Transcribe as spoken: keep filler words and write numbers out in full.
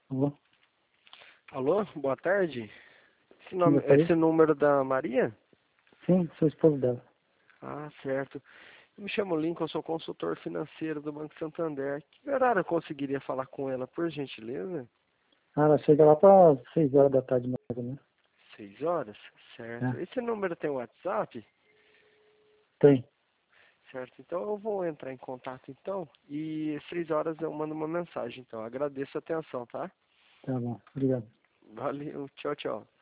Alô? Alô, boa tarde. Esse, Quem nome, gostaria? esse número da Maria? Sim, sou esposo dela. Ah, certo. Eu me chamo Lincoln, sou consultor financeiro do Banco Santander. Que horário eu conseguiria falar com ela, por gentileza? Ah, ela chega lá para seis horas da tarde, mais ou menos. Seis horas? Certo. É, Esse número tem WhatsApp? tem. Certo. Então eu vou entrar em contato então. E às seis horas eu mando uma mensagem. Então agradeço a atenção, tá? Tá bom, obrigado. Valeu, tchau, tchau.